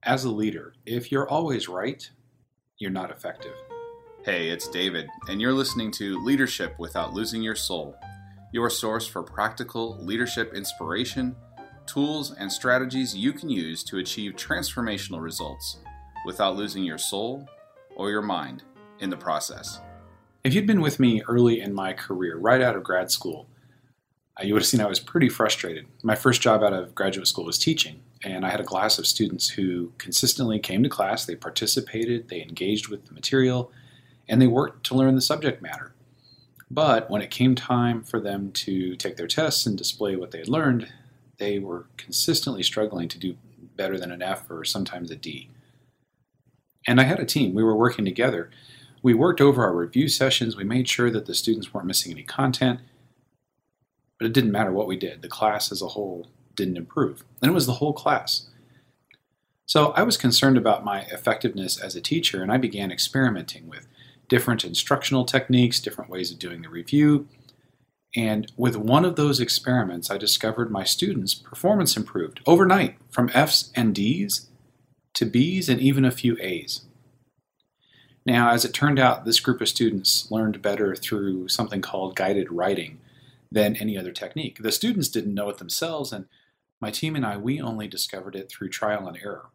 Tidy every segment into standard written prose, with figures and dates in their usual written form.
As a leader, if you're always right, you're not effective. Hey, it's David, and you're listening to Leadership Without Losing Your Soul, your source for practical leadership inspiration, tools, and strategies you can use to achieve transformational results without losing your soul or your mind in the process. If you'd been with me early in my career, right out of grad school, you would have seen I was pretty frustrated. My first job out of graduate school was teaching, and I had a class of students who consistently came to class, they participated, they engaged with the material, and they worked to learn the subject matter. But when it came time for them to take their tests and display what they had learned, they were consistently struggling to do better than an F or sometimes a D. And I had a team. We were working together. We worked over our review sessions. We made sure that the students weren't missing any content. But it didn't matter what we did. The class as a whole didn't improve. And it was the whole class. So I was concerned about my effectiveness as a teacher, and I began experimenting with different instructional techniques, different ways of doing the review. And with one of those experiments, I discovered my students' performance improved overnight from Fs and Ds to Bs and even a few As. Now, as it turned out, this group of students learned better through something called guided writing than any other technique. The students didn't know it themselves, and my team and I, we only discovered it through trial and error.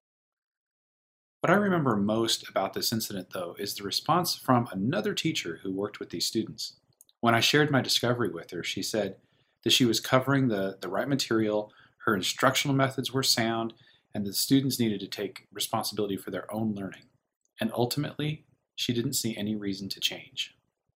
What I remember most about this incident, though, is the response from another teacher who worked with these students. When I shared my discovery with her, she said that she was covering the right material, her instructional methods were sound, and the students needed to take responsibility for their own learning. And ultimately, she didn't see any reason to change.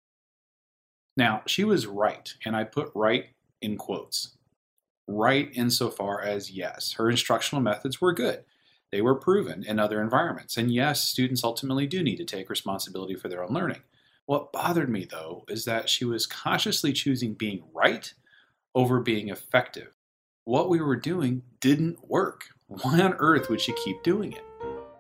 Now, she was right, and I put right in quotes. Right insofar as, yes, her instructional methods were good. They were proven in other environments. And yes, students ultimately do need to take responsibility for their own learning. What bothered me, though, is that she was consciously choosing being right over being effective. What we were doing didn't work. Why on earth would she keep doing it?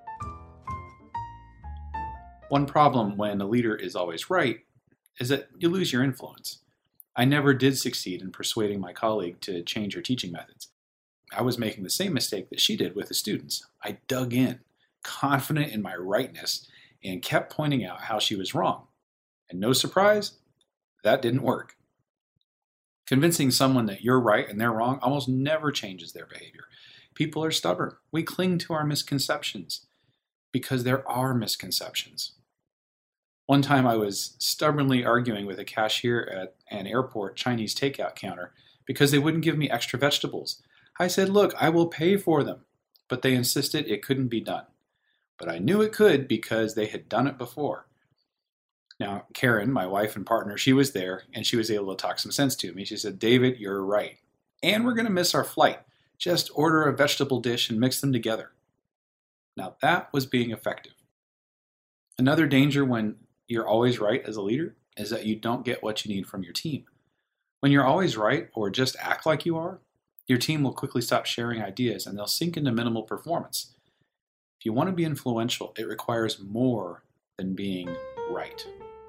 One problem when a leader is always right is that you lose your influence. I never did succeed in persuading my colleague to change her teaching methods. I was making the same mistake that she did with the students. I dug in, confident in my rightness, and kept pointing out how she was wrong. And no surprise, that didn't work. Convincing someone that you're right and they're wrong almost never changes their behavior. People are stubborn. We cling to our misconceptions because there are misconceptions. One time I was stubbornly arguing with a cashier at an airport Chinese takeout counter because they wouldn't give me extra vegetables. I said, look, I will pay for them, but they insisted it couldn't be done. But I knew it could because they had done it before. Now, Karen, my wife and partner, she was there and she was able to talk some sense to me. She said, David, you're right. And we're going to miss our flight. Just order a vegetable dish and mix them together. Now that was being effective. Another danger when you're always right as a leader is that you don't get what you need from your team. When you're always right or just act like you are, your team will quickly stop sharing ideas and they'll sink into minimal performance. If you want to be influential, it requires more than being right.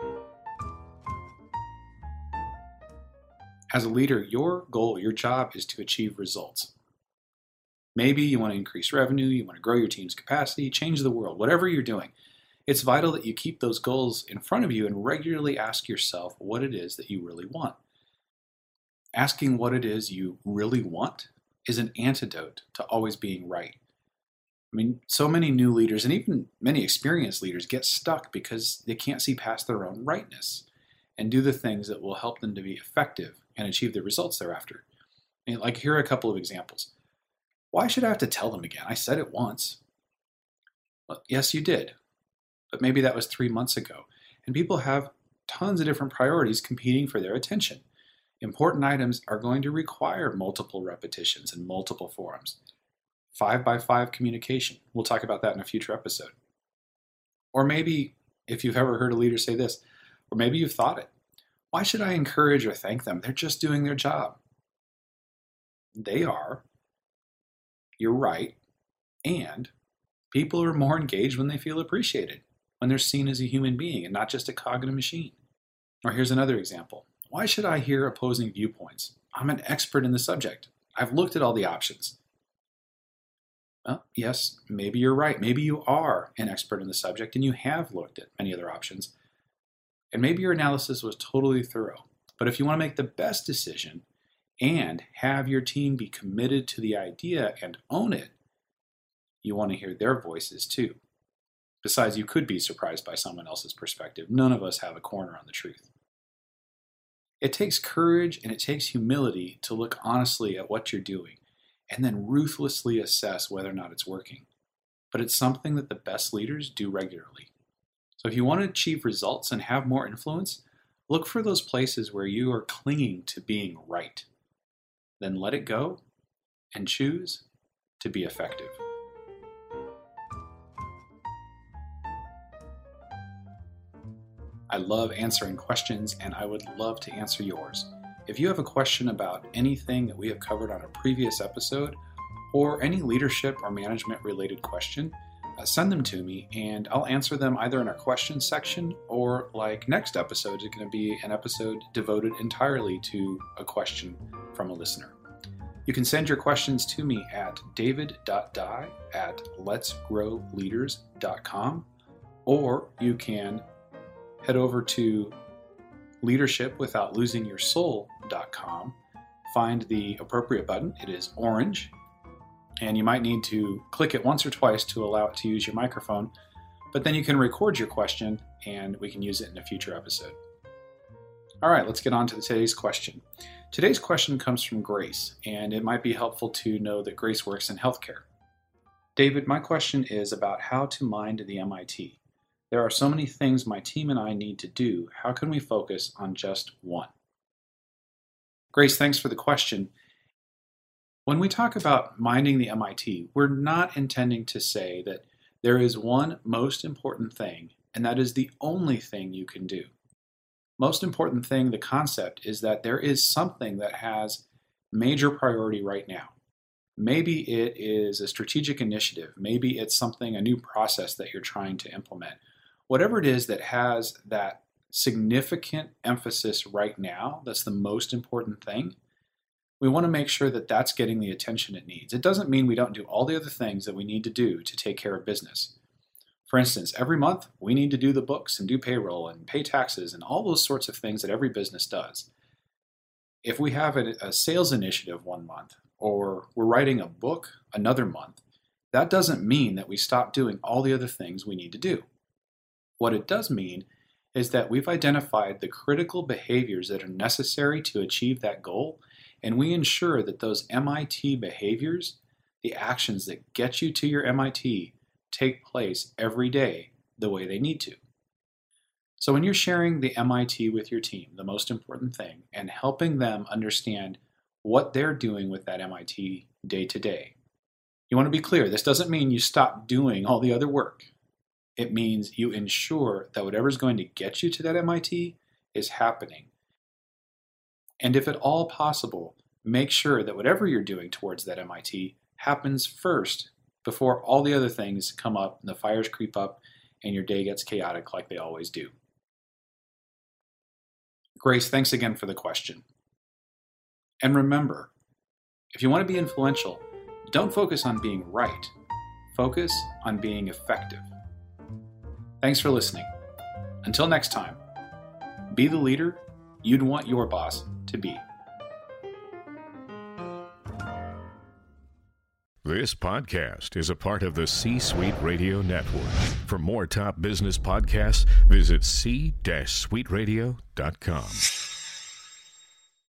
As a leader, your goal, your job is to achieve results. Maybe you want to increase revenue, you want to grow your team's capacity, change the world, whatever you're doing. It's vital that you keep those goals in front of you and regularly ask yourself what it is that you really want. Asking what it is you really want is an antidote to always being right. I mean, so many new leaders and even many experienced leaders get stuck because they can't see past their own rightness and do the things that will help them to be effective and achieve the results they're after. And like, here are a couple of examples. Why should I have to tell them again? I said it once. Well, yes, you did. But maybe that was 3 months ago. And people have tons of different priorities competing for their attention. Important items are going to require multiple repetitions and multiple forums. 5x5 communication. We'll talk about that in a future episode. Or maybe, if you've ever heard a leader say this, or maybe you've thought it, why should I encourage or thank them? They're just doing their job. They are. You're right. And people are more engaged when they feel appreciated, when they're seen as a human being and not just a cog in a machine. Or here's another example. Why should I hear opposing viewpoints? I'm an expert in the subject. I've looked at all the options. Well, yes, maybe you're right. Maybe you are an expert in the subject and you have looked at many other options. And maybe your analysis was totally thorough. But if you want to make the best decision and have your team be committed to the idea and own it, you want to hear their voices too. Besides, you could be surprised by someone else's perspective. None of us have a corner on the truth. It takes courage and it takes humility to look honestly at what you're doing and then ruthlessly assess whether or not it's working. But it's something that the best leaders do regularly. So if you want to achieve results and have more influence, look for those places where you are clinging to being right. Then let it go and choose to be effective. I love answering questions, and I would love to answer yours. If you have a question about anything that we have covered on a previous episode, or any leadership or management related question, send them to me, and I'll answer them either in our questions section, or like next episode is going to be an episode devoted entirely to a question from a listener. You can send your questions to me at david.dye@letsgrowleaders.com, or you can head over to leadershipwithoutlosingyyoursoul.com, find the appropriate button. It is orange, and you might need to click it once or twice to allow it to use your microphone, but then you can record your question and we can use it in a future episode. All right, let's get on to today's question. Today's question comes from Grace, and it might be helpful to know that Grace works in healthcare. David, my question is about how to mind the MIT. There are so many things my team and I need to do. How can we focus on just one? Grace, thanks for the question. When we talk about minding the MIT, we're not intending to say that there is one most important thing, and that is the only thing you can do. Most important thing, the concept, is that there is something that has major priority right now. Maybe it is a strategic initiative. Maybe it's something, a new process that you're trying to implement. Whatever it is that has that significant emphasis right now, that's the most important thing, we want to make sure that that's getting the attention it needs. It doesn't mean we don't do all the other things that we need to do to take care of business. For instance, every month we need to do the books and do payroll and pay taxes and all those sorts of things that every business does. If we have a sales initiative one month, or we're writing a book another month, that doesn't mean that we stop doing all the other things we need to do. What it does mean is that we've identified the critical behaviors that are necessary to achieve that goal, and we ensure that those MIT behaviors, the actions that get you to your MIT, take place every day the way they need to. So when you're sharing the MIT with your team, the most important thing, and helping them understand what they're doing with that MIT day to day, you want to be clear. This doesn't mean you stop doing all the other work. It means you ensure that whatever's going to get you to that MIT is happening. And if at all possible, make sure that whatever you're doing towards that MIT happens first before all the other things come up and the fires creep up and your day gets chaotic like they always do. Grace, thanks again for the question. And remember, if you want to be influential, don't focus on being right. Focus on being effective. Thanks for listening. Until next time, be the leader you'd want your boss to be. This podcast is a part of the C-Suite Radio Network. For more top business podcasts, visit c-suiteradio.com.